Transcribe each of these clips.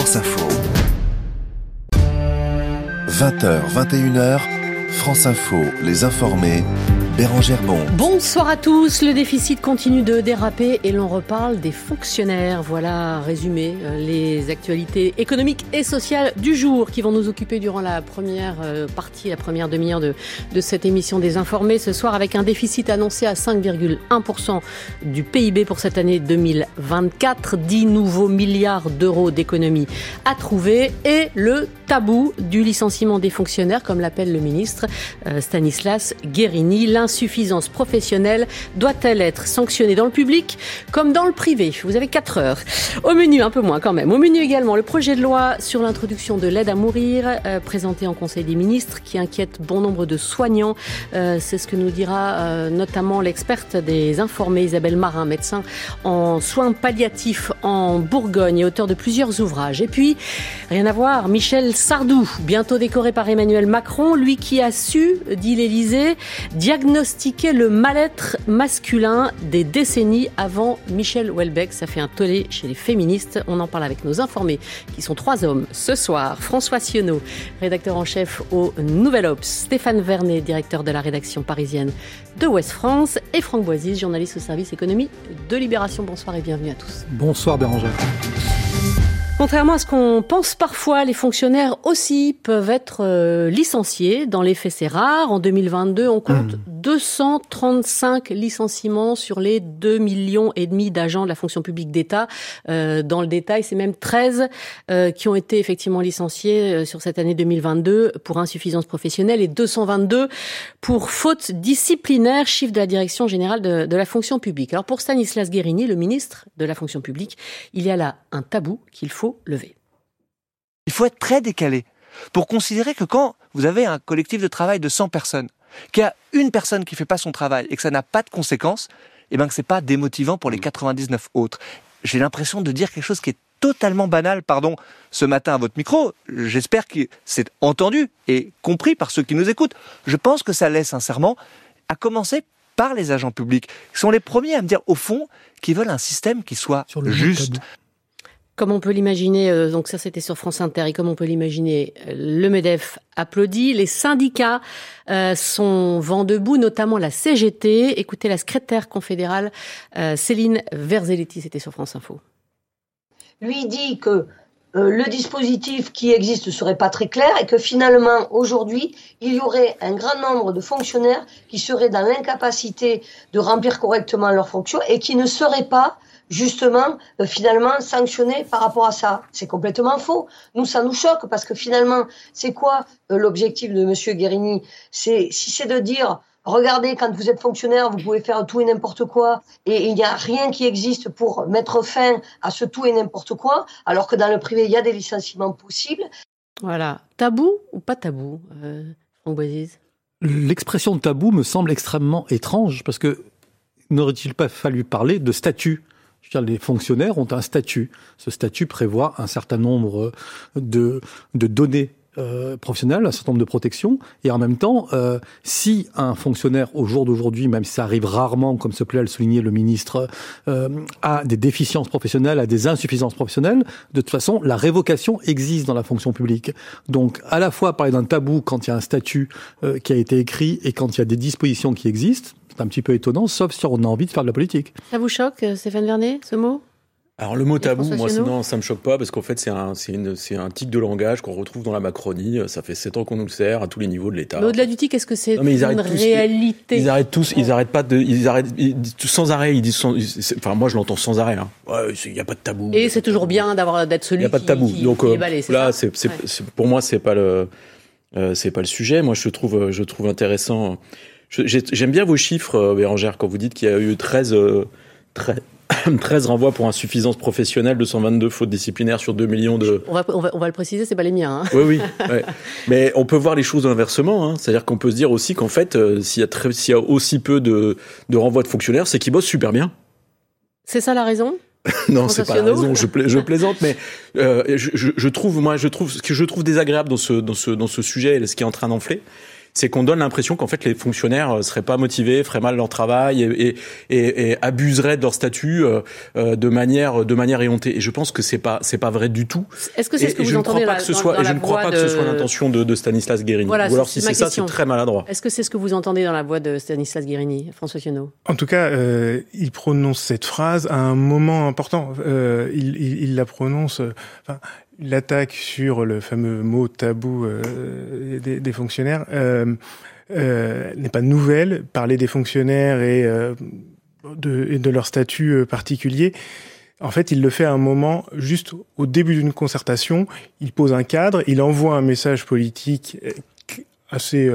France Info. 20h, 21h, France Info, les informés, Bérangère Bon. Bonsoir à tous. Le déficit continue de déraper et l'on reparle des fonctionnaires. Voilà, résumé, les actualités économiques et sociales du jour qui vont nous occuper durant la première partie, la première demi-heure de cette émission des informés. Ce soir, avec un déficit annoncé à 5,1% du PIB pour cette année 2024, 10 nouveaux milliards d'euros d'économies à trouver et le tabou du licenciement des fonctionnaires, comme l'appelle le ministre Stanislas Guerini. L'insuffisance professionnelle doit-elle être sanctionnée dans le public comme dans le privé? Vous avez 4 heures. Au menu, un peu moins quand même. Au menu également, le projet de loi sur l'introduction de l'aide à mourir, présenté en Conseil des ministres, qui inquiète bon nombre de soignants. C'est ce que nous dira notamment l'experte des informés, Isabelle Marin, médecin en soins palliatifs en Bourgogne et auteur de plusieurs ouvrages. Et puis, rien à voir, Michel Sardou, bientôt décoré par Emmanuel Macron, lui qui a su, dit l'Élysée, diagnostiquer le mal-être masculin des décennies avant Michel Houellebecq. Ça fait un tollé chez les féministes. On en parle avec nos informés, qui sont 3 hommes ce soir. François Sionneau, rédacteur en chef au Nouvel Obs. Stéphane Vernet, directeur de la rédaction parisienne de Ouest France. Et Franck Boisy, journaliste au service économie de Libération. Bonsoir et bienvenue à tous. Bonsoir Bérangère. Contrairement à ce qu'on pense parfois, les fonctionnaires aussi peuvent être licenciés. Dans les faits, c'est rare. En 2022, on compte 235 licenciements sur les 2,5 millions d'agents de la fonction publique d'État. Dans le détail, c'est même 13 qui ont été effectivement licenciés sur cette année 2022 pour insuffisance professionnelle et 222 pour faute disciplinaire, chiffre de la Direction générale de la fonction publique. Alors pour Stanislas Guerini, le ministre de la fonction publique, il y a là un tabou qu'il faut lever. Il faut être très décalé pour considérer que quand vous avez un collectif de travail de 100 personnes, qu'il y a une personne qui fait pas son travail et que ça n'a pas de conséquences, eh ben que c'est pas démotivant pour les 99 autres. J'ai l'impression de dire quelque chose qui est totalement banal, ce matin à votre micro. J'espère que c'est entendu et compris par ceux qui nous écoutent. Je pense que ça l'est sincèrement, à commencer par les agents publics, qui sont les premiers à me dire, au fond, qu'ils veulent un système qui soit juste. Comme on peut l'imaginer, donc ça c'était sur France Inter, et comme on peut l'imaginer, le MEDEF applaudit. Les syndicats sont vent debout, notamment la CGT. Écoutez la secrétaire confédérale Céline Verzelletti, c'était sur France Info. Lui dit que le dispositif qui existe ne serait pas très clair et que finalement, aujourd'hui, il y aurait un grand nombre de fonctionnaires qui seraient dans l'incapacité de remplir correctement leurs fonctions et qui ne seraient pas justement, finalement, sanctionné par rapport à ça. C'est complètement faux. Nous, ça nous choque parce que finalement, c'est quoi l'objectif de Monsieur Guerini? Si c'est de dire, regardez, quand vous êtes fonctionnaire, vous pouvez faire tout et n'importe quoi et il n'y a rien qui existe pour mettre fin à ce tout et n'importe quoi, alors que dans le privé, il y a des licenciements possibles. Voilà. Tabou ou pas tabou, Franck Boisy? L'expression tabou me semble extrêmement étrange parce que n'aurait-il pas fallu parler de statut? Les fonctionnaires ont un statut. Ce statut prévoit un certain nombre de données professionnelles, un certain nombre de protections. Et en même temps, si un fonctionnaire, au jour d'aujourd'hui, même si ça arrive rarement, comme se plaît à le souligner le ministre, a des déficiences professionnelles, a des insuffisances professionnelles, de toute façon, la révocation existe dans la fonction publique. Donc, à la fois parler d'un tabou quand il y a un statut qui a été écrit et quand il y a des dispositions qui existent, c'est un petit peu étonnant, sauf si on a envie de faire de la politique. Ça vous choque, Stéphane Vernet, ce mot ? Alors le mot tabou, moi non, ça me choque pas parce qu'en fait c'est un tic de langage qu'on retrouve dans la Macronie. Ça fait 7 ans qu'on nous le sert à tous les niveaux de l'État. Mais au-delà du tic, est-ce que c'est une réalité ? Ils arrêtent sans arrêt. Ils disent, enfin moi je l'entends sans arrêt. Ouais, il y a pas de tabou. Et c'est toujours bien d'être celui qui. Il y a pas de tabou. Donc là, c'est pour moi c'est pas le sujet. Moi je trouve intéressant. J'aime bien vos chiffres, Bérangère, quand vous dites qu'il y a eu 13 renvois pour insuffisance professionnelle, 222 fautes disciplinaires sur 2 millions de... On va le préciser, c'est pas les miens. Hein. Oui. Ouais. Mais on peut voir les choses inversement. Hein. C'est-à-dire qu'on peut se dire aussi qu'en fait, s'il y a aussi peu de renvois de fonctionnaires, c'est qu'ils bossent super bien. C'est ça la raison ? Non, c'est pas la raison. Je plaisante, mais ce que je trouve désagréable dans ce sujet, ce qui est en train d'enfler, c'est qu'on donne l'impression qu'en fait les fonctionnaires seraient pas motivés, feraient mal leur travail et abuseraient de leur statut de manière éhontée. Et je pense que c'est pas vrai du tout. Est-ce que c'est ce que vous entendez là? Je ne crois pas que ce soit l'intention de Stanislas Guerini. Voilà, ou alors si c'est ça, c'est très maladroit. Est-ce que c'est ce que vous entendez dans la voix de Stanislas Guerini, François Fillon? En tout cas, il prononce cette phrase à un moment important. Il la prononce. L'attaque sur le fameux mot tabou des fonctionnaires n'est pas nouvelle. Parler des fonctionnaires et de leur statut particulier. En fait, il le fait à un moment, juste au début d'une concertation. Il pose un cadre, il envoie un message politique assez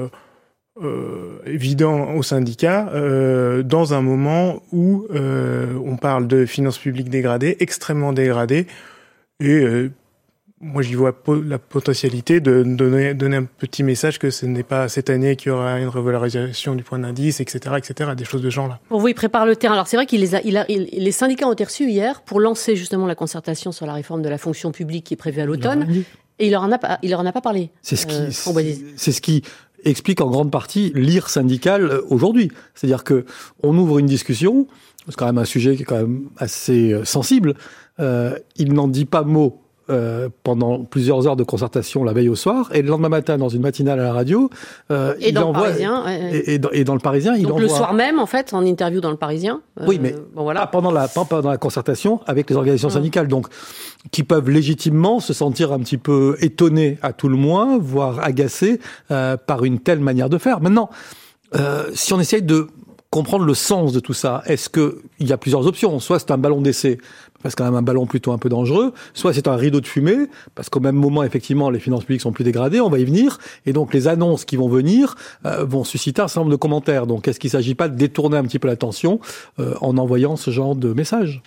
évident aux syndicats, dans un moment où on parle de finances publiques dégradées, extrêmement dégradées, et moi j'y vois la potentialité de donner un petit message que ce n'est pas cette année qu'il y aura une revalorisation du point d'indice, etc., des choses de ce genre-là. Pour vous, il prépare le terrain. Alors c'est vrai les syndicats ont été reçus hier pour lancer justement la concertation sur la réforme de la fonction publique qui est prévue à l'automne, et il leur en a pas parlé. C'est ce qui explique en grande partie l'ire syndicale aujourd'hui. C'est-à-dire que on ouvre une discussion, c'est quand même un sujet qui est quand même assez sensible. Il n'en dit pas mot pendant plusieurs heures de concertation la veille au soir, et le lendemain matin dans une matinale à la radio, et dans le Parisien, et dans le Parisien, il envoie. Donc le soir même, en fait, en interview dans le Parisien. Oui, mais pas pendant la concertation avec les organisations syndicales, donc qui peuvent légitimement se sentir un petit peu étonnés à tout le moins, voire agacés par une telle manière de faire. Maintenant, si on essaye de comprendre le sens de tout ça, est-ce que il y a plusieurs options? Soit c'est un ballon d'essai, parce que c'est quand même un ballon plutôt un peu dangereux, soit c'est un rideau de fumée, parce qu'au même moment, effectivement, les finances publiques sont plus dégradées, on va y venir, et donc les annonces qui vont venir vont susciter un certain nombre de commentaires. Donc est-ce qu'il ne s'agit pas de détourner un petit peu l'attention en envoyant ce genre de message?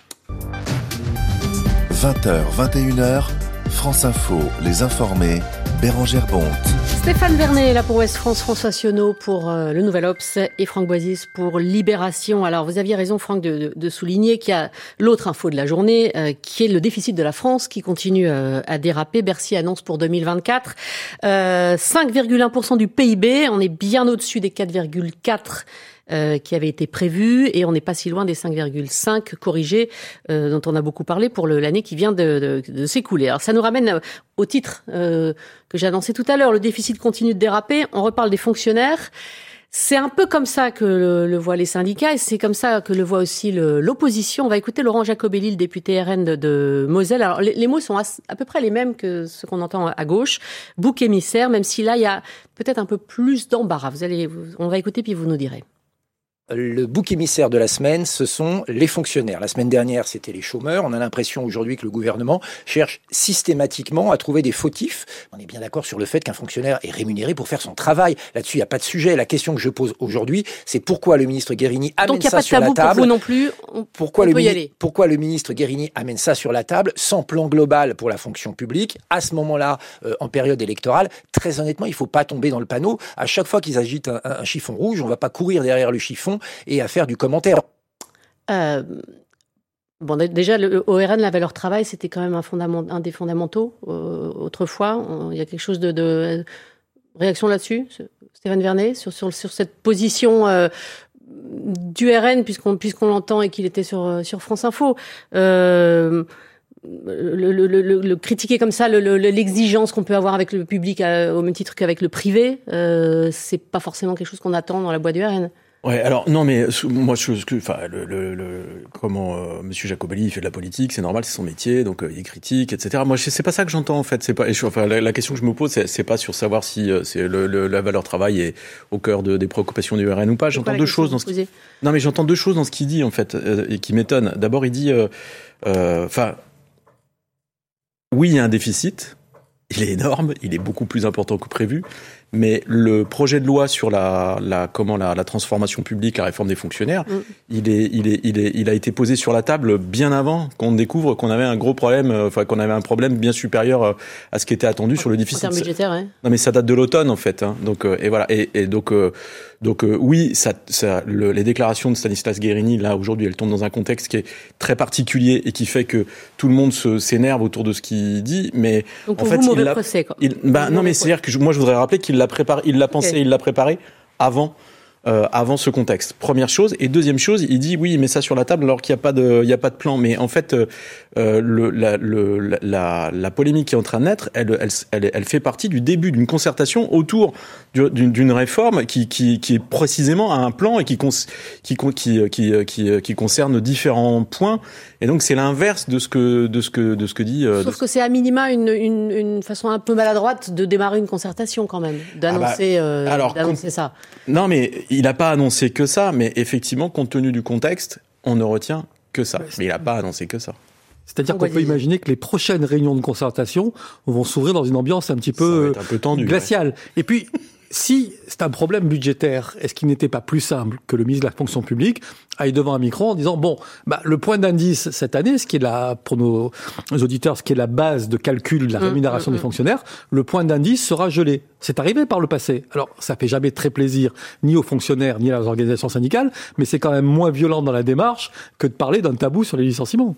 20h, 21h, France Info, les informés, Bérangère Bonte. Stéphane Vernet est là pour Ouest France, François Sionneau pour le Nouvel Obs et Franck Boisis pour Libération. Alors vous aviez raison, Franck, de souligner qu'il y a l'autre info de la journée qui est le déficit de la France qui continue à déraper. Bercy annonce pour 2024 5,1% du PIB. On est bien au-dessus des 4,4% qui avait été prévu, et on n'est pas si loin des 5,5 corrigés dont on a beaucoup parlé pour l'année qui vient de s'écouler. Alors ça nous ramène au titre que j'ai annoncé tout à l'heure, le déficit continue de déraper. On reparle des fonctionnaires. C'est un peu comme ça que le voient les syndicats, et c'est comme ça que le voit aussi l'opposition. On va écouter Laurent Jacobelli, le député RN de Moselle. Alors les mots sont à peu près les mêmes que ce qu'on entend à gauche. Bouc émissaire, même si là il y a peut-être un peu plus d'embarras. On va écouter puis vous nous direz. Le bouc émissaire de la semaine, ce sont les fonctionnaires. La semaine dernière, c'était les chômeurs. On a l'impression aujourd'hui que le gouvernement cherche systématiquement à trouver des fautifs. On est bien d'accord sur le fait qu'un fonctionnaire est rémunéré pour faire son travail. Là-dessus, il n'y a pas de sujet. La question que je pose aujourd'hui, c'est pourquoi le ministre Guerini amène ça sur la table. Donc il n'y a pas de tabou pour vous non plus. Pourquoi le ministre Guerini amène ça sur la table sans plan global pour la fonction publique à ce moment-là, en période électorale? Très honnêtement, il ne faut pas tomber dans le panneau. À chaque fois qu'ils agitent un chiffon rouge, on ne va pas courir derrière le chiffon et à faire du commentaire. Déjà, le ORN, la valeur travail, c'était quand même un des fondamentaux autrefois. Il y a quelque chose de réaction là-dessus, Stéphane Vernet, sur cette position du RN, puisqu'on l'entend et qu'il était sur France Info. Le critiquer comme ça, l'exigence qu'on peut avoir avec le public au même titre qu'avec le privé, c'est pas forcément quelque chose qu'on attend dans la boîte du RN. Ouais, alors non, mais moi, Monsieur Jacobelli il fait de la politique, c'est normal, c'est son métier, donc il critique, etc. Moi, c'est pas ça que j'entends en fait. C'est pas, la question que je me pose, c'est pas sur savoir si c'est la valeur travail est au cœur des préoccupations du RN ou pas. J'entends deux choses dans ce qu'il... Non, mais j'entends deux choses dans ce qu'il dit en fait et qui m'étonnent. D'abord, il dit, oui, il y a un déficit, il est énorme, il est beaucoup plus important que prévu. Mais le projet de loi sur la transformation publique, la réforme des fonctionnaires, il a été posé sur la table bien avant qu'on découvre qu'on avait un gros problème, qu'on avait un problème bien supérieur à ce qui était attendu sur le déficit. En termes budgétaires, ouais. Non, mais ça date de l'automne, en fait, hein. Donc, et voilà. Donc, oui, les déclarations de Stanislas Guerini, là, aujourd'hui, elles tombent dans un contexte qui est très particulier et qui fait que tout le monde s'énerve autour de ce qu'il dit, mais. Donc, pour en fait, mauvais procès, quoi. Non, mais c'est-à-dire que moi, je voudrais rappeler qu'il l'a préparé, il l'a pensé, il l'a préparé avant ce contexte. Première chose. Et deuxième chose, il dit oui, il met ça sur la table alors qu'il n'y a pas de plan. Mais en fait, la polémique qui est en train de naître, elle fait partie du début d'une concertation autour d'une réforme qui est précisément un plan et qui concerne différents points. Et donc c'est l'inverse de ce que dit. Sauf que c'est à minima une façon un peu maladroite de démarrer une concertation quand même, d'annoncer ça. Non, mais il n'a pas annoncé que ça. Mais effectivement, compte tenu du contexte, on ne retient que ça. Mais il n'a pas annoncé que ça. C'est-à-dire qu'on peut imaginer que les prochaines réunions de concertation vont s'ouvrir dans une ambiance un petit peu tendue, glaciale. Ouais. Et puis, si c'est un problème budgétaire, est-ce qu'il n'était pas plus simple que le ministre de la fonction publique aille devant un micro en disant le point d'indice cette année, ce qui est pour nos auditeurs, ce qui est la base de calcul de la rémunération des fonctionnaires, le point d'indice sera gelé. C'est arrivé par le passé. Alors, ça fait jamais très plaisir ni aux fonctionnaires ni à leurs organisations syndicales, mais c'est quand même moins violent dans la démarche que de parler d'un tabou sur les licenciements.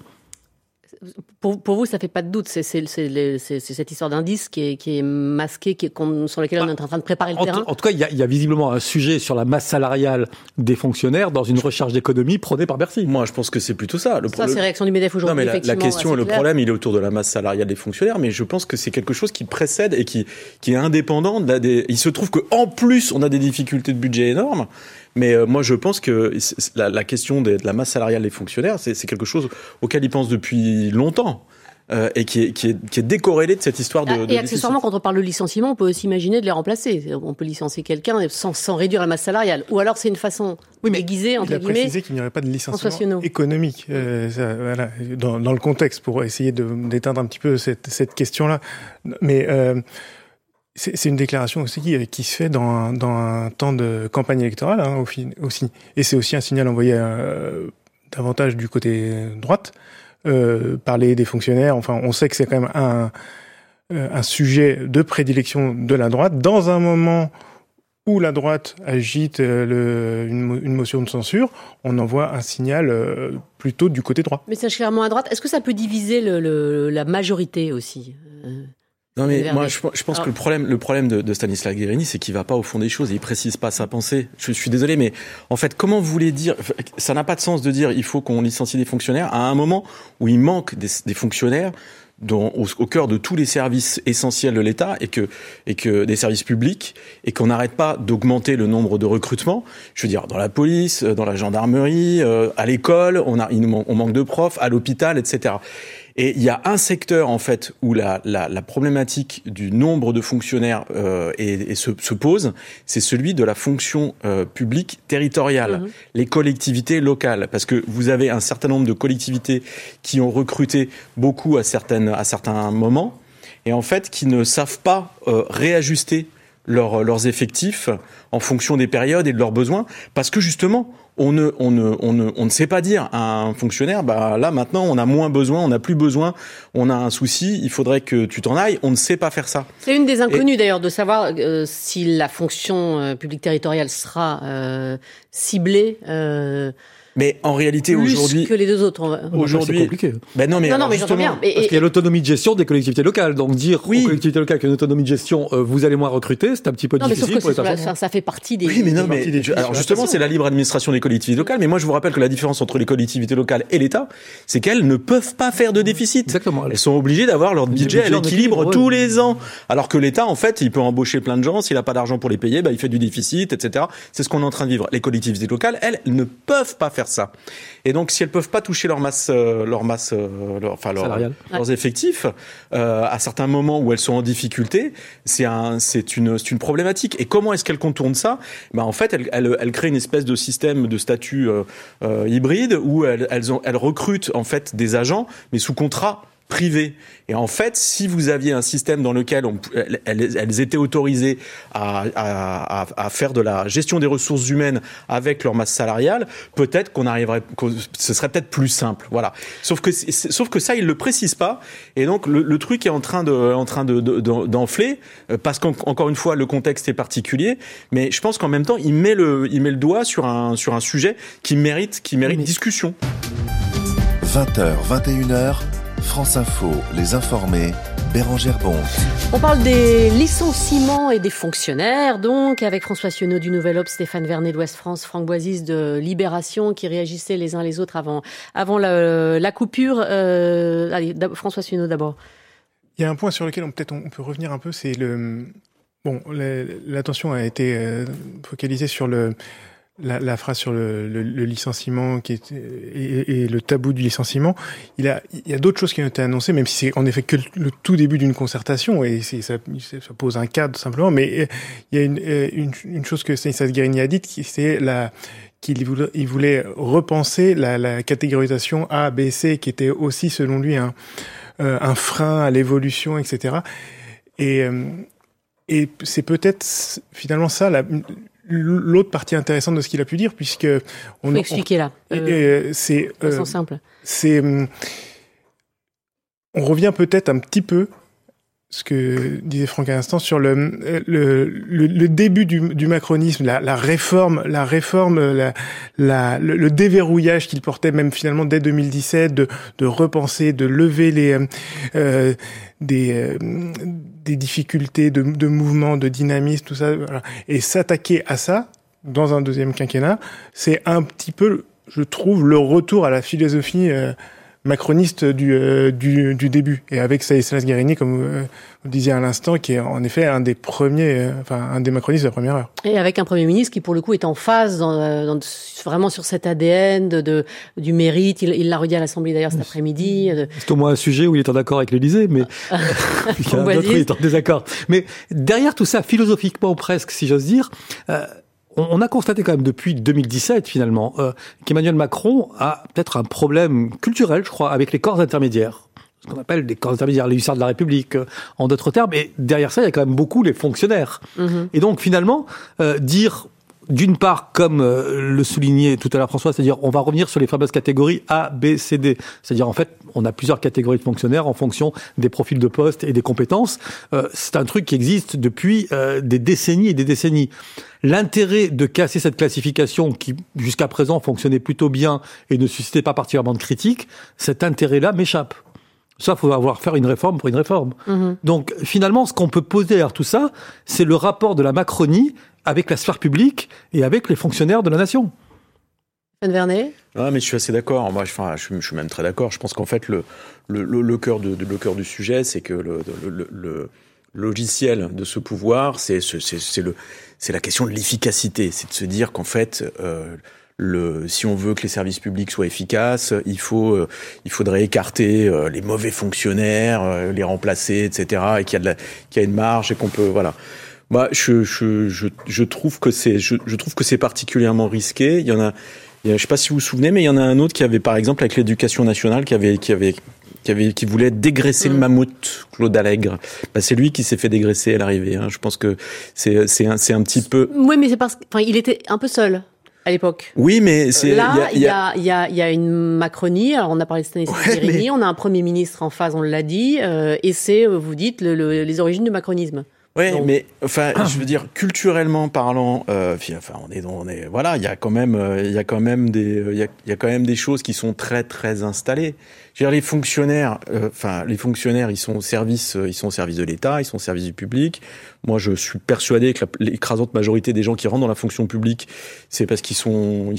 Pour vous, ça fait pas de doute. C'est cette histoire d'indice qui est masquée, sur laquelle on est en train de préparer le terrain. En tout cas, il y a visiblement un sujet sur la masse salariale des fonctionnaires dans une recherche d'économie prônée par Bercy. Moi, je pense que c'est plutôt ça. C'est réaction du MEDEF aujourd'hui. Non, mais la question et le problème, il est autour de la masse salariale des fonctionnaires, mais je pense que c'est quelque chose qui précède et qui est indépendant. Il se trouve qu'en plus, on a des difficultés de budget énormes. Mais moi, je pense que la question de la masse salariale des fonctionnaires, c'est quelque chose auquel ils pensent depuis longtemps et qui est décorrélé de cette histoire de Et accessoirement, quand on parle de licenciement, on peut aussi imaginer de les remplacer. On peut licencier quelqu'un sans réduire la masse salariale. Ou alors c'est une façon déguisée, entre guillemets. Il a précisé qu'il n'y aurait pas de licenciement économique dans le contexte, pour essayer d'éteindre un petit peu cette question-là. Mais... C'est une déclaration aussi qui se fait dans un temps de campagne électorale aussi. Et c'est aussi un signal envoyé davantage du côté droite. Parler des fonctionnaires, enfin on sait que c'est quand même un sujet de prédilection de la droite, dans un moment où la droite agite une motion de censure, on envoie un signal plutôt du côté droit. Mais c'est clairement à droite. Est-ce que ça peut diviser la majorité aussi Non mais moi je pense que le problème de Stanislas Guerini, c'est qu'il va pas au fond des choses et il précise pas sa pensée. Je suis désolé, mais en fait comment vous voulez dire, ça n'a pas de sens de dire il faut qu'on licencie des fonctionnaires à un moment où il manque des fonctionnaires au cœur de tous les services essentiels de l'État et que des services publics et qu'on n'arrête pas d'augmenter le nombre de recrutements. Je veux dire, dans la police, dans la gendarmerie, à l'école, on manque de profs, à l'hôpital, etc. Et il y a un secteur en fait où la problématique du nombre de fonctionnaires se pose, c'est celui de la fonction publique territoriale, les collectivités locales, parce que vous avez un certain nombre de collectivités qui ont recruté beaucoup à certains moments et en fait qui ne savent pas réajuster leurs effectifs en fonction des périodes et de leurs besoins, parce que justement on ne sait pas dire à un fonctionnaire là maintenant on a moins besoin, on n'a plus besoin, on a un souci, il faudrait que tu t'en ailles, on ne sait pas faire ça. C'est une des inconnues d'ailleurs de savoir si la fonction publique territoriale sera ciblée Mais en réalité, aujourd'hui, plus que les deux autres. Aujourd'hui, c'est compliqué. Ben non, mais j'entends bien. Parce qu'il y a l'autonomie de gestion des collectivités locales. Donc dire aux collectivités locales qu'il y a une autonomie de gestion, vous allez moins recruter, c'est un petit peu difficile. Sauf que ça fait partie des. Oui, mais non, mais alors justement, c'est la libre administration des collectivités locales. Mais moi, je vous rappelle que la différence entre les collectivités locales et l'État, c'est qu'elles ne peuvent pas faire de déficit. Exactement. Elles sont obligées d'avoir leur budget à l'équilibre tous les ans. Alors que l'État, en fait, il peut embaucher plein de gens. S'il n'a pas d'argent pour les payer, il fait du déficit, etc. C'est ce qu'on est en train de vivre. Les collectivités locales, elles ne peuvent pas faire ça. Et donc, si elles peuvent pas toucher leurs effectifs, à certains moments où elles sont en difficulté, c'est une problématique. Et comment est-ce qu'elles contournent ça? En fait, elles créent une espèce de système de statut hybride où elles recrutent en fait des agents, mais sous contrat privé. Et en fait, si vous aviez un système dans lequel elles étaient autorisées à faire de la gestion des ressources humaines avec leur masse salariale, peut-être ce serait peut-être plus simple. Voilà. Sauf que ça, ils le précisent pas. Et donc, le truc est en train d'enfler, parce qu'encore une fois, le contexte est particulier. Mais je pense qu'en même temps, il met le doigt sur un sujet qui mérite discussion. 20h, 21h, France Info, les informés, Bérengère Bonte. On parle des licenciements et des fonctionnaires, donc, avec François Sionneau du Nouvel Obs, Stéphane Vernet d'Ouest France, Franck Boisise de Libération, qui réagissaient les uns les autres avant la coupure. Allez, François Sionneau d'abord. Il y a un point sur lequel on peut revenir un peu, c'est l'attention a été focalisée sur la phrase sur le licenciement et le tabou du licenciement. Il y a d'autres choses qui ont été annoncées, même si c'est en effet que le tout début d'une concertation, et ça pose un cadre simplement, mais il y a une chose que Stanislas Guerini a dite, c'est qu'il voulait repenser la catégorisation A, B, C, qui était aussi selon lui un frein à l'évolution, etc. Et c'est peut-être finalement ça l'autre partie intéressante de ce qu'il a pu dire, puisque on peut expliquer là. C'est façon simple. On revient peut-être un petit peu ce que disait Franck à l'instant sur le début du macronisme, la réforme, le déverrouillage qu'il portait même finalement dès 2017, de repenser, de lever des difficultés de mouvement, de dynamisme, tout ça, voilà. Et s'attaquer à ça dans un deuxième quinquennat, c'est un petit peu, je trouve, le retour à la philosophie macroniste du début, et avec Stanislas Guerini, comme vous disiez à l'instant, qui est en effet un des macronistes de la première heure. Et avec un Premier ministre qui, pour le coup, est en phase vraiment sur cet ADN du mérite. Il l'a redit à l'Assemblée d'ailleurs cet après-midi. C'est au moins un sujet où il est en accord avec l'Élysée, mais il y a d'autres où il est en désaccord. Mais derrière tout ça, philosophiquement presque, si j'ose dire, on a constaté quand même depuis 2017, finalement, qu'Emmanuel Macron a peut-être un problème culturel, je crois, avec les corps intermédiaires. Ce qu'on appelle les corps intermédiaires, les hussards de la République, en d'autres termes. Et derrière ça, il y a quand même beaucoup les fonctionnaires. Mmh. Et donc, finalement, dire, d'une part, comme le soulignait tout à l'heure François, c'est-à-dire on va revenir sur les fameuses catégories A, B, C, D. C'est-à-dire, en fait, on a plusieurs catégories de fonctionnaires en fonction des profils de poste et des compétences. C'est un truc qui existe depuis des décennies et des décennies. L'intérêt de casser cette classification qui, jusqu'à présent, fonctionnait plutôt bien et ne suscitait pas particulièrement de critiques, cet intérêt-là m'échappe. Ça, il faut faire une réforme pour une réforme. Mmh. Donc, finalement, ce qu'on peut poser derrière tout ça, c'est le rapport de la Macronie avec la sphère publique et avec les fonctionnaires de la nation. Stéphane Vernet ? Ah, mais je suis assez d'accord. Moi, je suis même très d'accord. Je pense qu'en fait, le cœur du sujet, c'est que le logiciel de ce pouvoir, c'est la question de l'efficacité. C'est de se dire qu'en fait, si on veut que les services publics soient efficaces, il faudrait écarter les mauvais fonctionnaires, les remplacer, etc. Et qu'il y a une marge et qu'on peut, voilà. Moi, je trouve que c'est particulièrement risqué. Il y en a, je sais pas si vous vous souvenez, mais il y en a un autre qui avait, par exemple, avec l'éducation nationale, qui voulait dégraisser le mammouth, Claude Allègre. C'est lui qui s'est fait dégraisser à l'arrivée. Je pense que c'est un petit peu. Oui, mais c'est parce qu'il était un peu seul à l'époque. Oui, mais là, il y a une Macronie. Alors, on a parlé de Stanislas Guerini, on a un Premier ministre en phase, on l'a dit, et c'est, vous dites, les origines du macronisme. Oui, mais je veux dire, culturellement parlant, voilà, il y a quand même des choses qui sont très très installées. Je veux dire, les fonctionnaires, ils sont au service de l'État, ils sont au service du public. Moi, je suis persuadé que l'écrasante majorité des gens qui rentrent dans la fonction publique, c'est parce qu'ils sont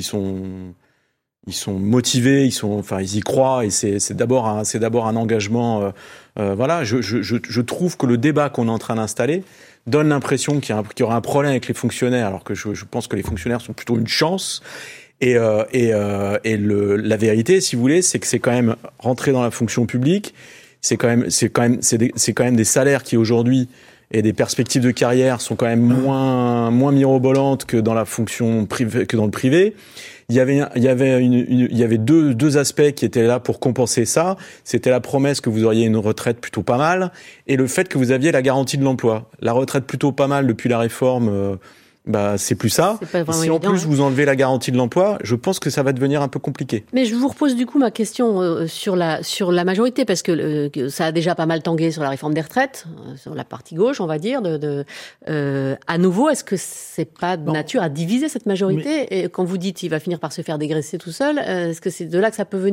motivés, ils y croient, et c'est d'abord un engagement. Voilà, je trouve que le débat qu'on est en train d'installer donne l'impression qu'il y aura un problème avec les fonctionnaires, alors que je pense que les fonctionnaires sont plutôt une chance. Et la vérité, si vous voulez, c'est que c'est quand même rentrer dans la fonction publique, c'est quand même des salaires qui aujourd'hui et des perspectives de carrière sont quand même moins mirobolantes que dans la fonction privée, que dans le privé. Il y avait deux aspects qui étaient là pour compenser ça. C'était la promesse que vous auriez une retraite plutôt pas mal et le fait que vous aviez la garantie de l'emploi. La retraite plutôt pas mal depuis la réforme, c'est plus ça. Si en plus vous enlevez la garantie de l'emploi, je pense que ça va devenir un peu compliqué. Mais je vous repose du coup ma question sur la majorité, parce que ça a déjà pas mal tangué sur la réforme des retraites, sur la partie gauche, on va dire. À nouveau, est-ce que c'est pas de nature à diviser cette majorité ? Et quand vous dites qu'il va finir par se faire dégraisser tout seul, est-ce que c'est de là que ça peut venir ?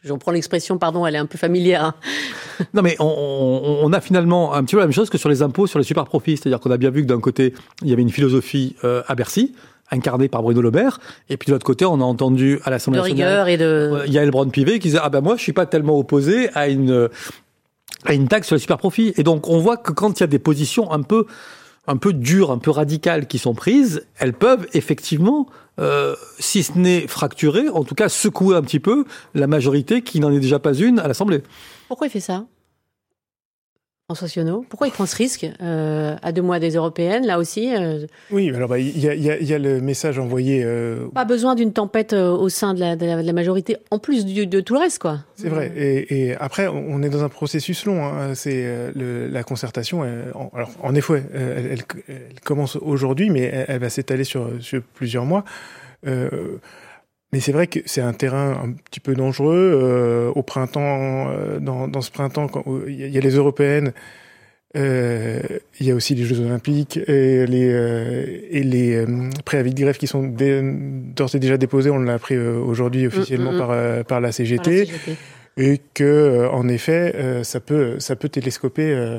Je reprends l'expression, pardon, elle est un peu familière. Hein. Non, mais on a finalement un petit peu la même chose que sur les impôts, sur les super profits. C'est-à-dire qu'on a bien vu que d'un côté, il y avait une philosophie à Bercy, incarnée par Bruno Le Maire, et puis de l'autre côté, on a entendu à l'Assemblée nationale... De rigueur et de... Yael Braun-Pivet qui disait « Ah ben moi, je suis pas tellement opposé à une taxe sur les super profits. » Et donc, on voit que quand il y a des positions un peu dures, un peu radicales qui sont prises, elles peuvent effectivement, si ce n'est fracturer, en tout cas secouer un petit peu la majorité qui n'en est déjà pas une à l'Assemblée. Pourquoi il fait ça, François Sionneau? Pourquoi il prend ce risque à 2 mois des européennes, là aussi Oui, alors il y a le message envoyé... Pas besoin d'une tempête au sein de la majorité, en plus de tout le reste, quoi. C'est vrai. Et après, on est dans un processus long. Hein. C'est la concertation. Alors, en effet, elle commence aujourd'hui, mais elle va s'étaler sur plusieurs mois. Mais c'est vrai que c'est un terrain un petit peu dangereux. Au printemps, dans ce printemps, il y a les européennes, il y a aussi les Jeux Olympiques et les préavis de grève qui sont d'ores et déjà déposés. On l'a appris aujourd'hui officiellement par la CGT. Et que, en effet, ça peut télescoper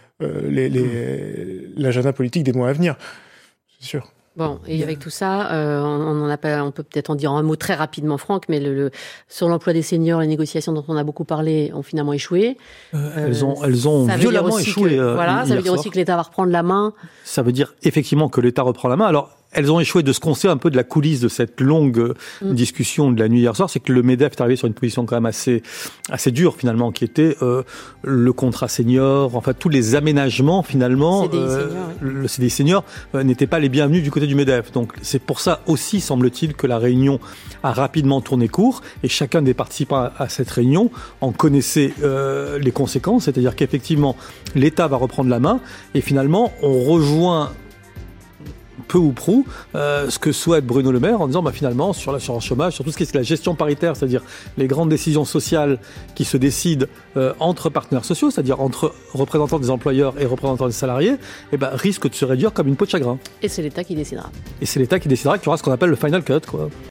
l'agenda politique des mois à venir. C'est sûr. Bon, et avec tout ça, on peut peut-être en dire un mot très rapidement, Franck, mais sur l'emploi des seniors, les négociations dont on a beaucoup parlé ont finalement échoué. Elles ont violemment échoué. Ça veut dire aussi que l'État va reprendre la main. Ça veut dire effectivement que l'État reprend la main. Alors, elles ont échoué de ce qu'on sait un peu de la coulisse de cette longue discussion de la nuit hier soir, c'est que le MEDEF est arrivé sur une position quand même assez dure finalement, qui était le contrat senior, enfin tous les aménagements finalement. Le CDI senior n'était pas les bienvenus du côté du MEDEF. Donc c'est pour ça aussi, semble-t-il, que la réunion a rapidement tourné court et chacun des participants à cette réunion en connaissait les conséquences, c'est-à-dire qu'effectivement l'État va reprendre la main et finalement on rejoint peu ou prou ce que souhaite Bruno Le Maire en disant finalement sur l'assurance chômage, sur tout ce qui est la gestion paritaire, c'est-à-dire les grandes décisions sociales qui se décident entre partenaires sociaux, c'est-à-dire entre représentants des employeurs et représentants des salariés, risque de se réduire comme une peau de chagrin. Et c'est l'État qui décidera. Et c'est l'État qui décidera qu'il y aura ce qu'on appelle le final cut, quoi.